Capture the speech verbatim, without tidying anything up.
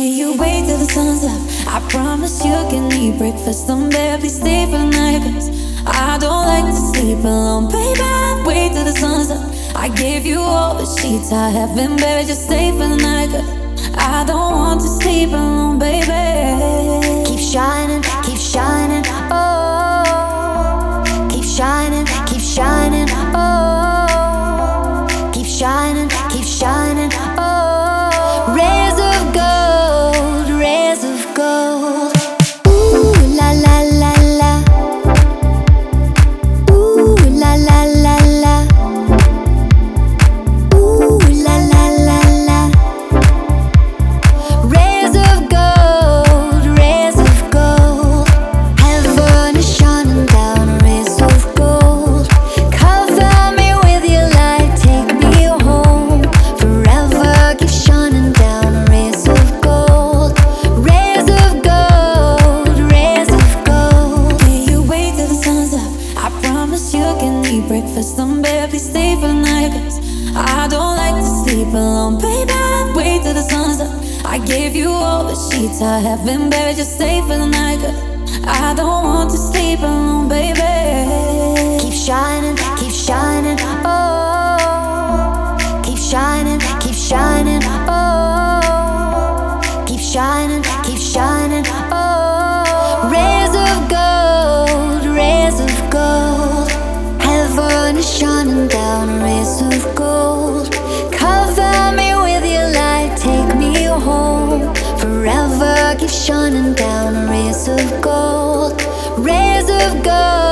Can you wait till the sun's up? I promise you can eat breakfast on bed. Please stay for the night, cause I don't like to sleep alone. Baby, wait till the sun's up. I gave you all the sheets I have in bed. Just stay for the night, cause I don't want to sleep alone, baby. Keep shining, keep shining, oh. Keep shining, keep shining, oh. Keep shining, keep shining, oh. Rays of gold, rays of gold. Ooh la la la la. Ooh la la la la. Ooh la la la la. Rays of gold, rays of gold. Heaven is shining down, rays of gold. Cover me with your light, take me home. Forever keep shining down, rays of gold. Rays of gold, rays of gold. Can you wait till the sun's up? I promise you can eat breakfast on bed. Please stay for the night, cause I don't like to sleep alone. Baby, wait till the sun's up. I gave you all the sheets I have in bed. Just stay for the night, cause I don't want to sleep alone, baby. Keep shining, keep shining, oh. Keep shining, keep shining, oh. Keep shining, keep shining, oh. Rays of gold, rays of gold. Heaven is shining down, rays of gold. Cover me with your light, take me home. Forever keep shining down, rays of gold, rays of gold.